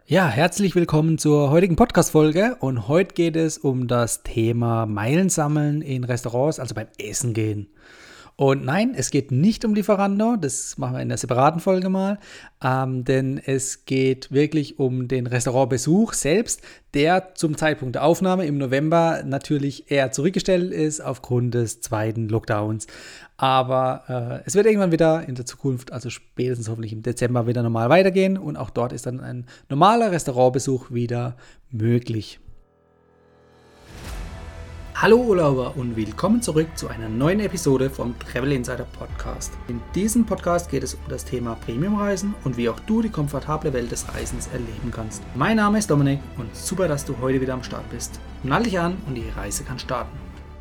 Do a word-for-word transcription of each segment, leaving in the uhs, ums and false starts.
Ja, herzlich willkommen zur heutigen Podcast-Folge und heute geht es um das Thema Meilen sammeln in Restaurants, also beim Essen gehen. Und nein, es geht nicht um Lieferando, das machen wir in einer separaten Folge mal, ähm, denn es geht wirklich um den Restaurantbesuch selbst, der zum Zeitpunkt der Aufnahme im November natürlich eher zurückgestellt ist aufgrund des zweiten Lockdowns. Aber äh, es wird irgendwann wieder in der Zukunft, also spätestens hoffentlich im Dezember, wieder normal weitergehen und auch dort ist dann ein normaler Restaurantbesuch wieder möglich. Hallo Urlauber und willkommen zurück zu einer neuen Episode vom Travel Insider Podcast. In diesem Podcast geht es um das Thema Premiumreisen und wie auch du die komfortable Welt des Reisens erleben kannst. Mein Name ist Dominik und super, dass du heute wieder am Start bist. Nall dich an und die Reise kann starten.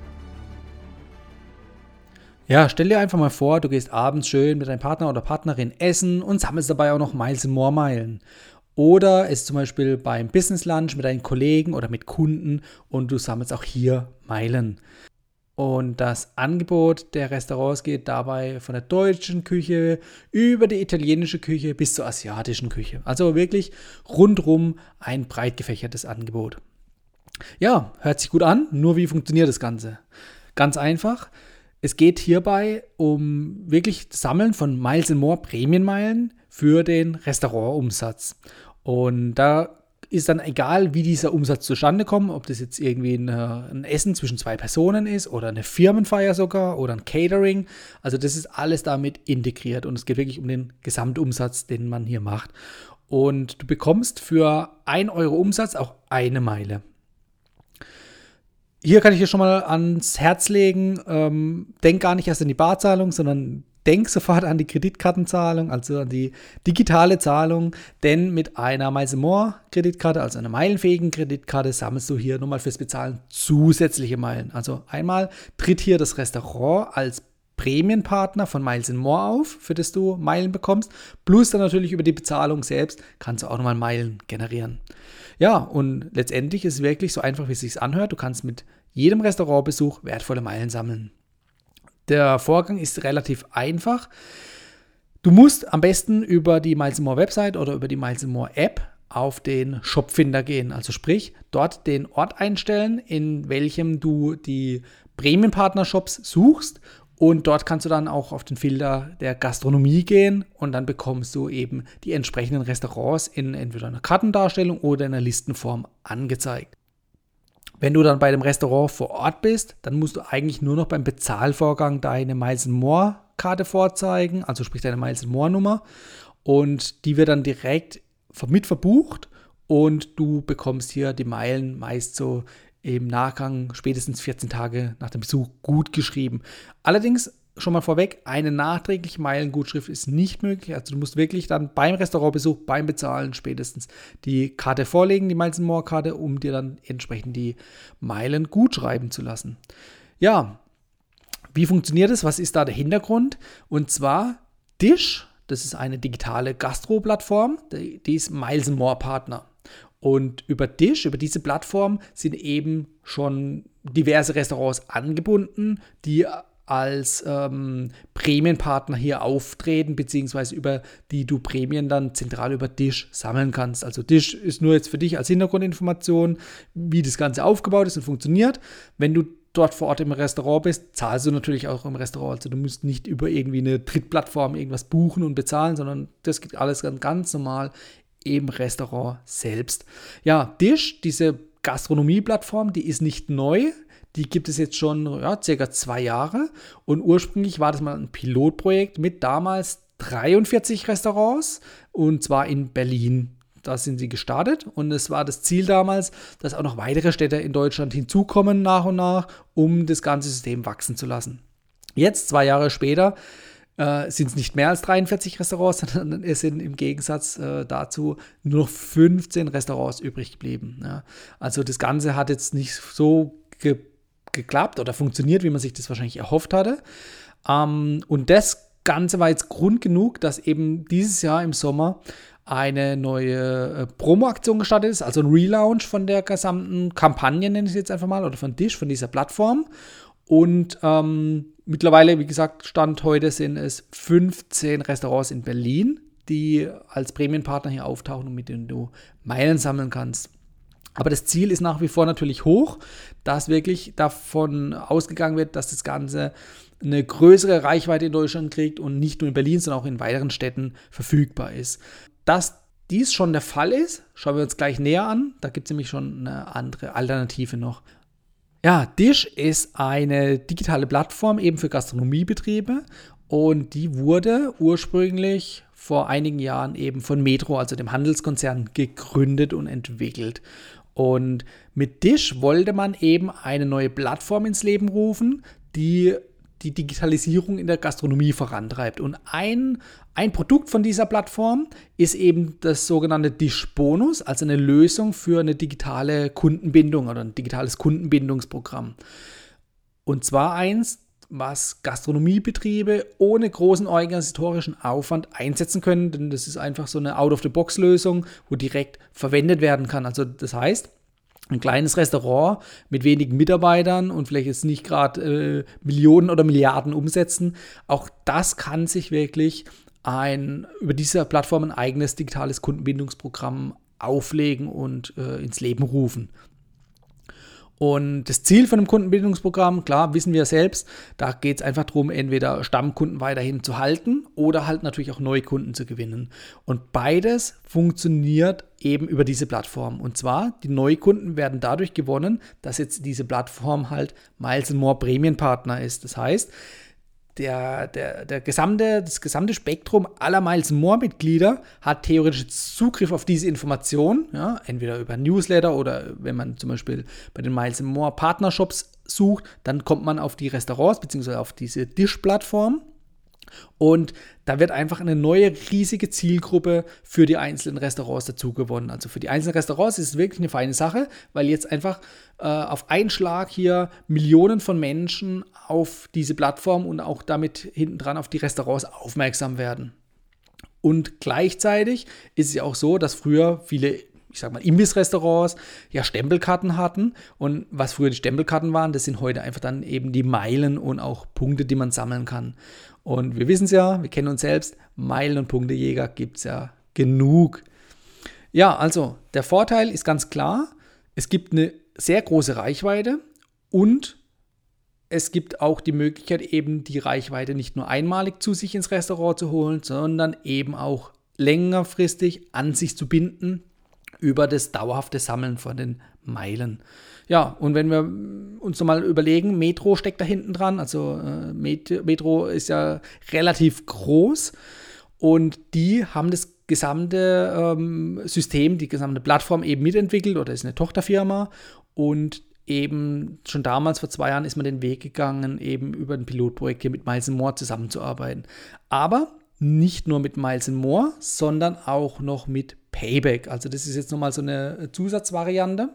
Ja, stell dir einfach mal vor, du gehst abends schön mit deinem Partner oder Partnerin essen und sammelst dabei auch noch Miles and More Meilen. Oder es zum Beispiel beim Business Lunch mit deinen Kollegen oder mit Kunden und du sammelst auch hier Meilen. Und das Angebot der Restaurants geht dabei von der deutschen Küche über die italienische Küche bis zur asiatischen Küche. Also wirklich rundrum ein breit gefächertes Angebot. Ja, hört sich gut an, nur wie funktioniert das Ganze? Ganz einfach. Es geht hierbei um wirklich das Sammeln von Miles and More Prämienmeilen für den Restaurantumsatz. Und da ist dann egal, wie dieser Umsatz zustande kommt, ob das jetzt irgendwie eine, ein Essen zwischen zwei Personen ist oder eine Firmenfeier sogar oder ein Catering. Also das ist alles damit integriert und es geht wirklich um den Gesamtumsatz, den man hier macht. Und du bekommst für ein Euro Umsatz auch eine Meile. Hier kann ich dir schon mal ans Herz legen, ähm, denk gar nicht erst an die Barzahlung, sondern denk sofort an die Kreditkartenzahlung, also an die digitale Zahlung, denn mit einer Miles and More Kreditkarte, also einer meilenfähigen Kreditkarte, sammelst du hier nochmal fürs Bezahlen zusätzliche Meilen. Also einmal tritt hier das Restaurant als Prämienpartner von Miles and More auf, für das du Meilen bekommst, plus dann natürlich über die Bezahlung selbst kannst du auch nochmal Meilen generieren. Ja, und letztendlich ist es wirklich so einfach, wie es sich anhört. Du kannst mit jedem Restaurantbesuch wertvolle Meilen sammeln. Der Vorgang ist relativ einfach. Du musst am besten über die Miles and More Website oder über die Miles and More App auf den Shopfinder gehen. Also sprich, dort den Ort einstellen, in welchem du die Prämienpartner-Shops suchst. Und dort kannst du dann auch auf den Filter der Gastronomie gehen und dann bekommst du eben die entsprechenden Restaurants in entweder einer Kartendarstellung oder in einer Listenform angezeigt. Wenn du dann bei dem Restaurant vor Ort bist, dann musst du eigentlich nur noch beim Bezahlvorgang deine Miles and More Karte vorzeigen, also sprich deine Miles and More Nummer und die wird dann direkt mit verbucht und du bekommst hier die Meilen meist so im Nachgang spätestens vierzehn Tage nach dem Besuch gut geschrieben. Allerdings schon mal vorweg, eine nachträgliche Meilengutschrift ist nicht möglich. Also du musst wirklich dann beim Restaurantbesuch, beim Bezahlen spätestens die Karte vorlegen, die Miles and More Karte, um dir dann entsprechend die Meilen gut schreiben zu lassen. Ja, wie funktioniert das? Was ist da der Hintergrund? Und zwar Dish, das ist eine digitale Gastro-Plattform, die ist Miles and More Partner. Und über Dish, über diese Plattform sind eben schon diverse Restaurants angebunden, die als ähm, Prämienpartner hier auftreten, beziehungsweise über die du Prämien dann zentral über Dish sammeln kannst. Also Dish ist nur jetzt für dich als Hintergrundinformation, wie das Ganze aufgebaut ist und funktioniert. Wenn du dort vor Ort im Restaurant bist, zahlst du natürlich auch im Restaurant. Also du musst nicht über irgendwie eine Drittplattform irgendwas buchen und bezahlen, sondern das geht alles ganz, ganz normal im Restaurant selbst. Ja, Dish, diese Gastronomie-Plattform, die ist nicht neu. Die gibt es jetzt schon ja, circa zwei Jahre. Und ursprünglich war das mal ein Pilotprojekt mit damals dreiundvierzig Restaurants und zwar in Berlin. Da sind sie gestartet und es war das Ziel damals, dass auch noch weitere Städte in Deutschland hinzukommen nach und nach, um das ganze System wachsen zu lassen. Jetzt, zwei Jahre später, Äh, sind es nicht mehr als dreiundvierzig Restaurants, sondern es sind im Gegensatz äh, dazu nur noch fünfzehn Restaurants übrig geblieben. Ja. Also das Ganze hat jetzt nicht so ge- geklappt oder funktioniert, wie man sich das wahrscheinlich erhofft hatte. Ähm, und das Ganze war jetzt Grund genug, dass eben dieses Jahr im Sommer eine neue äh, Promo-Aktion gestartet ist, also ein Relaunch von der gesamten Kampagne, nenne ich es jetzt einfach mal, oder von Dish, von dieser Plattform. Und ähm, mittlerweile, wie gesagt, Stand heute sind es fünfzehn Restaurants in Berlin, die als Prämienpartner hier auftauchen und mit denen du Meilen sammeln kannst. Aber das Ziel ist nach wie vor natürlich hoch, dass wirklich davon ausgegangen wird, dass das Ganze eine größere Reichweite in Deutschland kriegt und nicht nur in Berlin, sondern auch in weiteren Städten verfügbar ist. Dass dies schon der Fall ist, schauen wir uns gleich näher an. Da gibt es nämlich schon eine andere Alternative noch. Ja, Dish ist eine digitale Plattform eben für Gastronomiebetriebe und die wurde ursprünglich vor einigen Jahren eben von Metro, also dem Handelskonzern, gegründet und entwickelt. Und mit Dish wollte man eben eine neue Plattform ins Leben rufen, die die Digitalisierung in der Gastronomie vorantreibt. Und ein, ein Produkt von dieser Plattform ist eben das sogenannte Dish Bonus, also eine Lösung für eine digitale Kundenbindung oder ein digitales Kundenbindungsprogramm. Und zwar eins, was Gastronomiebetriebe ohne großen organisatorischen Aufwand einsetzen können, denn das ist einfach so eine Out-of-the-Box-Lösung, wo direkt verwendet werden kann. Also das heißt, ein kleines Restaurant mit wenigen Mitarbeitern und vielleicht jetzt nicht gerade äh, Millionen oder Milliarden umsetzen, auch das kann sich wirklich ein, über diese Plattform ein eigenes digitales Kundenbindungsprogramm auflegen und äh, ins Leben rufen. Und das Ziel von einem Kundenbindungsprogramm, klar, wissen wir selbst, da geht es einfach darum, entweder Stammkunden weiterhin zu halten oder halt natürlich auch neue Kunden zu gewinnen. Und beides funktioniert eben über diese Plattform. Und zwar, die Neukunden werden dadurch gewonnen, dass jetzt diese Plattform halt Miles and More Prämienpartner ist. Das heißt, Der, der, der gesamte, das gesamte Spektrum aller Miles and More Mitglieder hat theoretisch Zugriff auf diese Information, ja, entweder über Newsletter oder wenn man zum Beispiel bei den Miles and More Partnershops sucht, dann kommt man auf die Restaurants bzw. auf diese Dish-Plattform. Und da wird einfach eine neue riesige Zielgruppe für die einzelnen Restaurants dazu gewonnen. Also für die einzelnen Restaurants ist es wirklich eine feine Sache, weil jetzt einfach äh, auf einen Schlag hier Millionen von Menschen auf diese Plattform und auch damit hintendran auf die Restaurants aufmerksam werden. Und gleichzeitig ist es ja auch so, dass früher viele, ich sag mal, Imbiss-Restaurants ja Stempelkarten hatten. Und was früher die Stempelkarten waren, das sind heute einfach dann eben die Meilen und auch Punkte, die man sammeln kann. Und wir wissen es ja, wir kennen uns selbst, Meilen- und Punktejäger gibt es ja genug. Ja, also der Vorteil ist ganz klar, es gibt eine sehr große Reichweite und es gibt auch die Möglichkeit, eben die Reichweite nicht nur einmalig zu sich ins Restaurant zu holen, sondern eben auch längerfristig an sich zu binden über das dauerhafte Sammeln von den Meilen. Ja, und wenn wir uns nochmal überlegen, Metro steckt da hinten dran, also äh, Metro ist ja relativ groß und die haben das gesamte ähm, System, die gesamte Plattform eben mitentwickelt oder ist eine Tochterfirma und eben schon damals, vor zwei Jahren, ist man den Weg gegangen, eben über ein Pilotprojekt hier mit Miles and More zusammenzuarbeiten. Aber nicht nur mit Miles and More, sondern auch noch mit Payback. Also das ist jetzt nochmal so eine Zusatzvariante.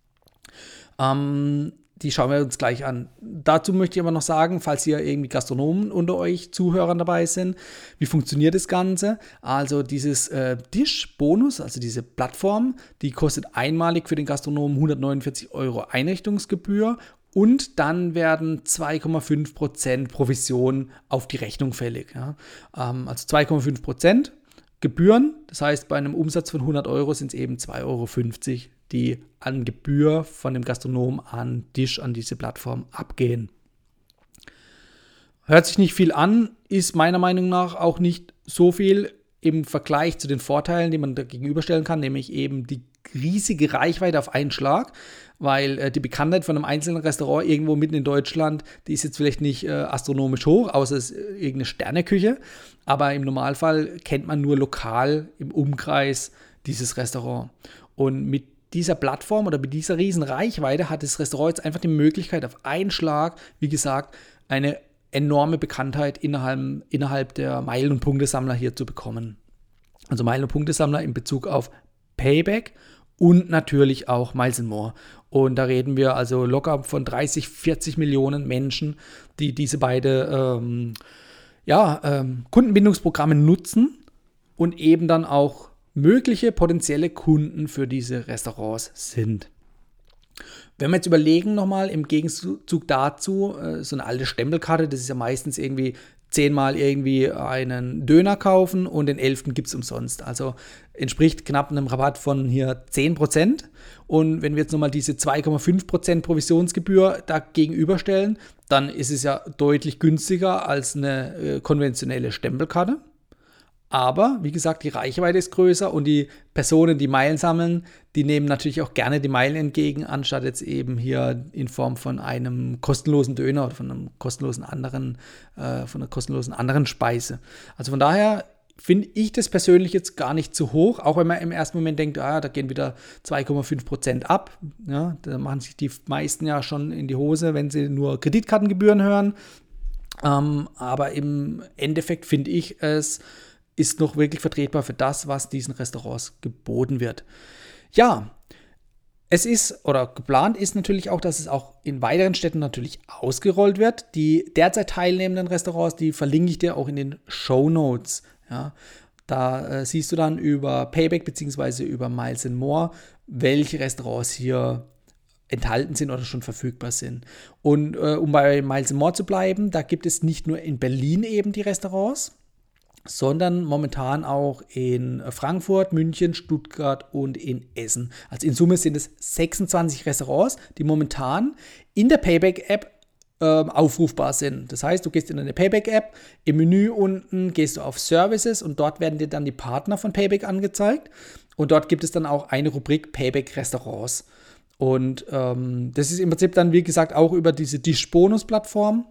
Ähm, die schauen wir uns gleich an. Dazu möchte ich aber noch sagen, falls hier irgendwie Gastronomen unter euch Zuhörern dabei sind, wie funktioniert das Ganze? Also dieses äh, Dish-Bonus, also diese Plattform, die kostet einmalig für den Gastronomen hundertneunundvierzig Euro Einrichtungsgebühr und dann werden zwei Komma fünf Prozent Provision auf die Rechnung fällig. Ja? Ähm, also zwei Komma fünf Prozent Gebühren, das heißt bei einem Umsatz von hundert Euro sind es eben zwei Euro fünfzig, die an Gebühr von dem Gastronom an Dish, an diese Plattform abgehen. Hört sich nicht viel an, ist meiner Meinung nach auch nicht so viel im Vergleich zu den Vorteilen, die man da gegenüberstellen kann, nämlich eben die riesige Reichweite auf einen Schlag, weil äh, die Bekanntheit von einem einzelnen Restaurant irgendwo mitten in Deutschland, die ist jetzt vielleicht nicht äh, astronomisch hoch, außer es ist äh, irgendeine Sterneküche, aber im Normalfall kennt man nur lokal im Umkreis dieses Restaurant. Und mit dieser Plattform oder mit dieser riesen Reichweite hat das Restaurant jetzt einfach die Möglichkeit, auf einen Schlag, wie gesagt, eine enorme Bekanntheit innerhalb, innerhalb der Meilen- und Punktesammler hier zu bekommen. Also Meilen- und Punktesammler in Bezug auf Payback und natürlich auch Miles and More. Und da reden wir also locker von dreißig, vierzig Millionen Menschen, die diese beiden ähm, ja, ähm, Kundenbindungsprogramme nutzen und eben dann auch mögliche potenzielle Kunden für diese Restaurants sind. Wenn wir jetzt überlegen nochmal im Gegenzug dazu, äh, so eine alte Stempelkarte, das ist ja meistens irgendwie zehnmal irgendwie einen Döner kaufen und den elften gibt es umsonst. Also entspricht knapp einem Rabatt von hier zehn Prozent. Und wenn wir jetzt nochmal diese zwei Komma fünf Prozent Provisionsgebühr da gegenüberstellen, dann ist es ja deutlich günstiger als eine äh, konventionelle Stempelkarte. Aber, wie gesagt, die Reichweite ist größer und die Personen, die Meilen sammeln, die nehmen natürlich auch gerne die Meilen entgegen, anstatt jetzt eben hier in Form von einem kostenlosen Döner oder von einem kostenlosen anderen, äh, von einer kostenlosen anderen Speise. Also von daher finde ich das persönlich jetzt gar nicht zu hoch, auch wenn man im ersten Moment denkt, ah, da gehen wieder zwei Komma fünf Prozent ab. Ja, da machen sich die meisten ja schon in die Hose, wenn sie nur Kreditkartengebühren hören. Ähm, aber im Endeffekt finde ich es ist noch wirklich vertretbar für das, was diesen Restaurants geboten wird. Ja, es ist oder geplant ist natürlich auch, dass es auch in weiteren Städten natürlich ausgerollt wird. Die derzeit teilnehmenden Restaurants, die verlinke ich dir auch in den Shownotes. Ja, da äh, siehst du dann über Payback bzw. über Miles and More, welche Restaurants hier enthalten sind oder schon verfügbar sind. Und äh, um bei Miles and More zu bleiben, da gibt es nicht nur in Berlin eben die Restaurants, sondern momentan auch in Frankfurt, München, Stuttgart und in Essen. Also in Summe sind es sechsundzwanzig Restaurants, die momentan in der Payback-App äh, aufrufbar sind. Das heißt, du gehst in eine Payback-App, im Menü unten gehst du auf Services und dort werden dir dann die Partner von Payback angezeigt. Und dort gibt es dann auch eine Rubrik Payback-Restaurants. Und ähm, das ist im Prinzip dann, wie gesagt, auch über diese Dish-Bonus-Plattform.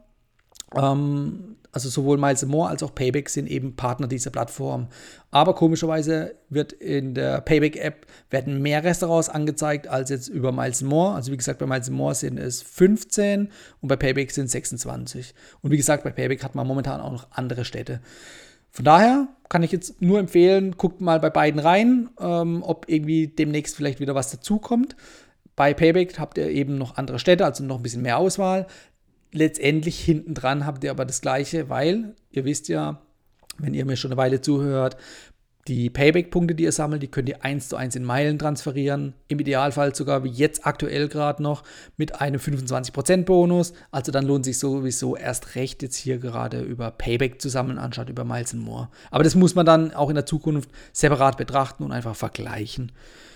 Ähm, Also sowohl Miles and More als auch Payback sind eben Partner dieser Plattform. Aber komischerweise wird in der Payback-App werden mehr Restaurants angezeigt als jetzt über Miles and More. Also wie gesagt, bei Miles and More sind es fünfzehn und bei Payback sind es sechsundzwanzig. Und wie gesagt, bei Payback hat man momentan auch noch andere Städte. Von daher kann ich jetzt nur empfehlen, guckt mal bei beiden rein, ähm, ob irgendwie demnächst vielleicht wieder was dazukommt. Bei Payback habt ihr eben noch andere Städte, also noch ein bisschen mehr Auswahl. Letztendlich hinten dran habt ihr aber das Gleiche, weil ihr wisst ja, wenn ihr mir schon eine Weile zuhört, die Payback-Punkte, die ihr sammelt, die könnt ihr eins zu eins in Meilen transferieren. Im Idealfall sogar wie jetzt aktuell gerade noch mit einem fünfundzwanzig Prozent Bonus. Also dann lohnt sich sowieso erst recht jetzt hier gerade über Payback zu sammeln, anstatt über Miles and More. Aber das muss man dann auch in der Zukunft separat betrachten und einfach vergleichen.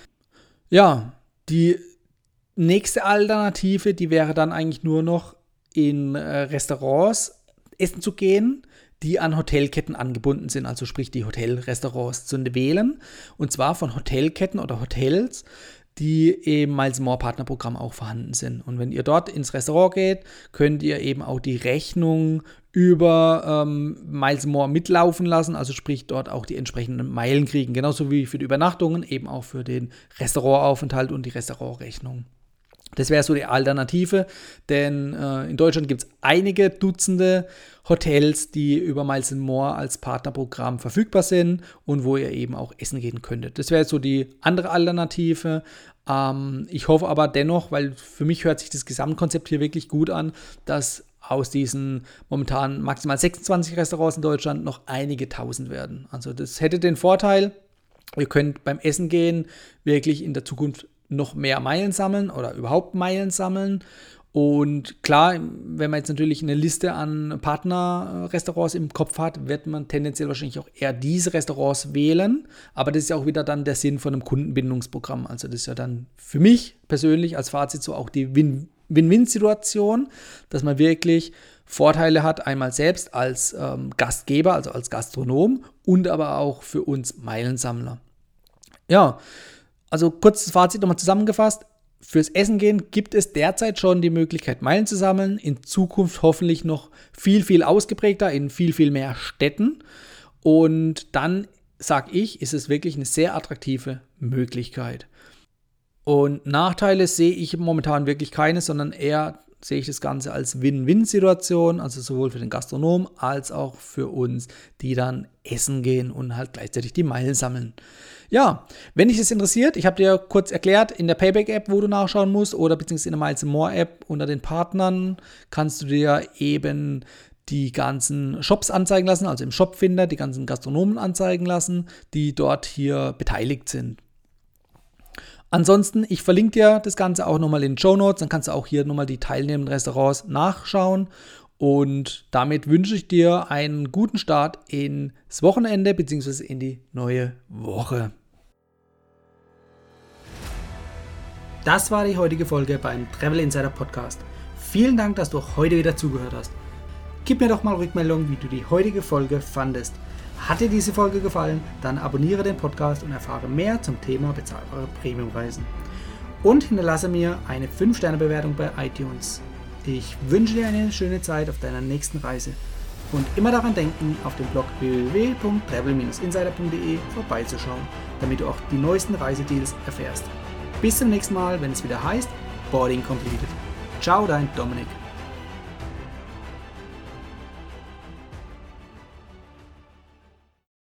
Ja, die nächste Alternative, die wäre dann eigentlich nur noch in äh, Restaurants essen zu gehen, die an Hotelketten angebunden sind, also sprich die Hotelrestaurants zu wählen, und zwar von Hotelketten oder Hotels, die im Miles and More Partnerprogramm auch vorhanden sind. Und wenn ihr dort ins Restaurant geht, könnt ihr eben auch die Rechnung über ähm, Miles and More mitlaufen lassen, also sprich dort auch die entsprechenden Meilen kriegen, genauso wie für die Übernachtungen, eben auch für den Restaurantaufenthalt und die Restaurantrechnung. Das wäre so die Alternative, denn äh, in Deutschland gibt es einige Dutzende Hotels, die über Miles and More als Partnerprogramm verfügbar sind und wo ihr eben auch essen gehen könntet. Das wäre so die andere Alternative. Ähm, ich hoffe aber dennoch, weil für mich hört sich das Gesamtkonzept hier wirklich gut an, dass aus diesen momentan maximal sechsundzwanzig Restaurants in Deutschland noch einige tausend werden. Also das hätte den Vorteil, ihr könnt beim Essen gehen wirklich in der Zukunft noch mehr Meilen sammeln oder überhaupt Meilen sammeln. Und klar, wenn man jetzt natürlich eine Liste an Partnerrestaurants im Kopf hat, wird man tendenziell wahrscheinlich auch eher diese Restaurants wählen. Aber das ist ja auch wieder dann der Sinn von einem Kundenbindungsprogramm. Also das ist ja dann für mich persönlich als Fazit so auch die Win- Win-Win-Situation, dass man wirklich Vorteile hat, einmal selbst als ähm, Gastgeber, also als Gastronom und aber auch für uns Meilensammler. Ja, also kurzes Fazit nochmal zusammengefasst. Fürs Essen gehen gibt es derzeit schon die Möglichkeit, Meilen zu sammeln. In Zukunft hoffentlich noch viel, viel ausgeprägter in viel, viel mehr Städten. Und dann, sag ich, ist es wirklich eine sehr attraktive Möglichkeit. Und Nachteile sehe ich momentan wirklich keine, sondern eher sehe ich das Ganze als Win-Win-Situation, also sowohl für den Gastronom als auch für uns, die dann essen gehen und halt gleichzeitig die Meilen sammeln. Ja, wenn dich das interessiert, ich habe dir kurz erklärt, in der Payback-App, wo du nachschauen musst, oder beziehungsweise in der Miles and More-App unter den Partnern, kannst du dir eben die ganzen Shops anzeigen lassen, also im Shopfinder die ganzen Gastronomen anzeigen lassen, die dort hier beteiligt sind. Ansonsten, ich verlinke dir das Ganze auch nochmal in den Shownotes, dann kannst du auch hier nochmal die teilnehmenden Restaurants nachschauen. Und damit wünsche ich dir einen guten Start ins Wochenende bzw. in die neue Woche. Das war die heutige Folge beim Travel Insider Podcast. Vielen Dank, dass du auch heute wieder zugehört hast. Gib mir doch mal Rückmeldung, wie du die heutige Folge fandest. Hat dir diese Folge gefallen? Dann abonniere den Podcast und erfahre mehr zum Thema bezahlbare Premiumreisen. Und hinterlasse mir eine fünf Sterne Bewertung bei iTunes. Ich wünsche dir eine schöne Zeit auf deiner nächsten Reise. Und immer daran denken, auf dem Blog w w w punkt travel Bindestrich insider punkt d e vorbeizuschauen, damit du auch die neuesten Reisedeals erfährst. Bis zum nächsten Mal, wenn es wieder heißt Boarding Completed. Ciao, dein Dominik.